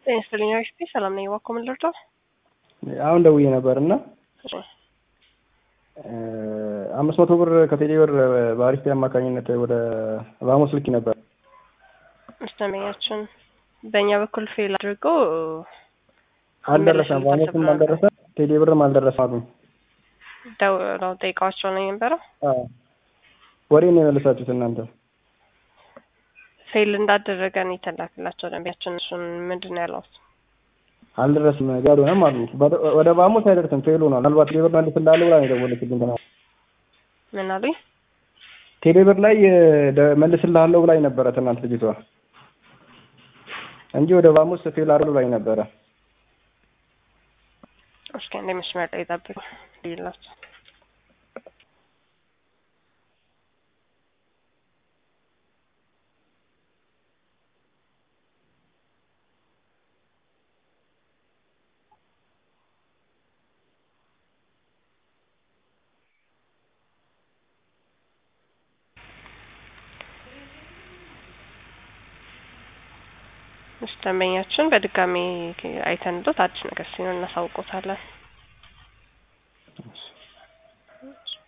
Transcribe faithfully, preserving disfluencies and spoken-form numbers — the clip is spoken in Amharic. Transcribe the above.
ይስጥልኝ ኤክስፒ ሰላም ነኝ ዋኮ ምን ልርዳው? አሁን ደውዬ ነበርና አምስት መቶ ብር ከቴሌ ብር በአሪፍ አማካኝነት ወደ ቫሞስ ልኪ ነበር። እስተመያችን በእኛ በኩል ፌል አድርጎ አልደረሰም። ቫሞስም አልደረሰም፣ ቴሌ ብርም አልደረሰም አሉኝ። ደውለው ጠይቃቸው ነው የነበረው። አዎ ወሬ ነው የመለሳችሁት እናንተ። ፌል እንዳደረገ ነው የተላከላቸው ደንቢያችን። እሱን ምንድን ነው ያለው? አልደረስም ጋር ሆነም አሉ። ወደ ቫሞስ አይደርስም ፌል ሆኗል። ምናልባት ቴሌ ብር ላይ እንዳለ ብላ ነው የደወለችልኝ። ምን አሉኝ? ቴሌ ብር ላይ መልስልሃለሁ ብላኝ ነበረ ትናንት ልጅቷ እንጂ ወደ ቫሞስ ፌል አድርጎ ብላኝ ነበረ። እስኪ እንደ መስመር ላይ ጠብቁ ይላችሁ። ደንበኛችን በድጋሚ አይተንዶት አዲስ ነገር ሲኖር እናሳውቆታለን።